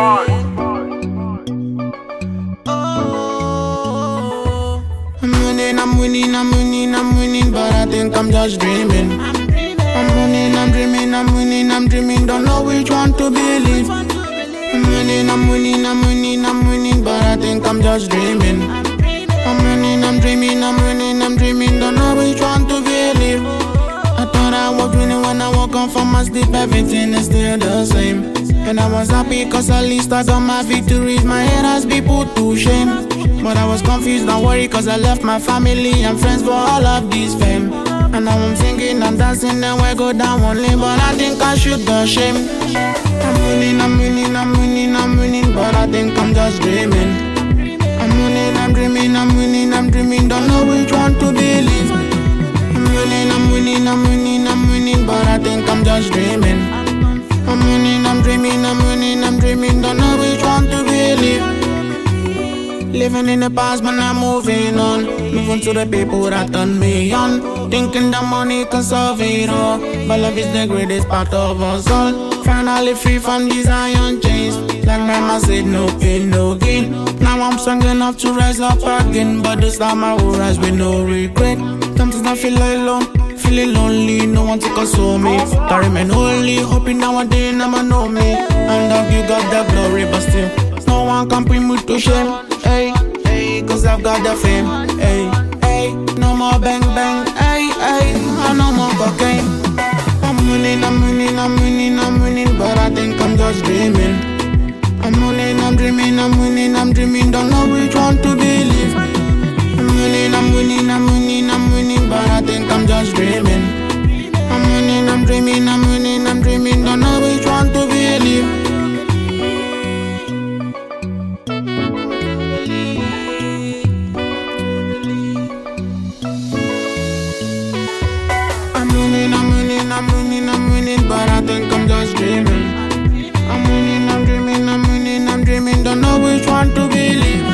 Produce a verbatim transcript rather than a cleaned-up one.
Oh, I'm winning, I'm winning, I'm winning, I'm winning, but I think I'm just dreaming. I'm winning, I'm dreaming, I'm winning, I'm dreaming, don't know which one to believe. I'm winning, I'm winning, I'm winning, I'm winning, but I think I'm just dreaming. I'm winning, I'm dreaming, I'm winning, I'm dreaming, don't know which one to believe. I thought I was winning when I woke up from my sleep, everything is still the same. And I was happy cause at least I got my victories, my head has been put to shame. But I was confused and worried cause I left my family and friends for all of this fame. And now I'm singing and dancing and we go down one lane, but I think I should the shame. I'm winning, I'm winning, I'm winning, I'm winning, but I think I'm just dreaming. I'm winning, I'm dreaming, I'm winning, I'm dreaming, don't know which one to believe. I'm winning, I'm winning, I'm winning, I'm winning, but I think I'm just dreaming. I'm winning, I'm dreaming, I'm winning, I'm dreaming, don't know which one to believe. Living in the past, but I'm moving on. Moving to the people that turn me on. Thinking that money can solve it all, but love is the greatest part of us all. Finally free from these iron chains. Like mama said, no pain, no gain. Now I'm strong enough to rise up again, but this time I will rise with no regret. Sometimes I feel alone, feeling lonely, no one to console me. I remain holy, hoping nowadays never know me. And I've you got the glory, but still no one can bring me to shame. Hey, hey, cause I've got the fame. Hey, hey, no more bang bang. Hey, hey, I no more cocaine. I'm winning, I'm winning, I'm winning, I'm winning, but I think I'm just dreaming. I'm winning, I'm dreaming, I'm winning, I'm dreaming, don't know which one to believe. I'm winning, I'm winning, I'm winning, I'm winning, but I think I'm just dreaming. I'm winning, I'm dreaming, I'm winning, I'm dreaming, don't know which one to believe. I'm winning, I'm winning, I'm winning, I'm winning, but I think I'm just dreaming. I'm winning, I'm dreaming, I'm winning, I'm dreaming, don't know which one to believe.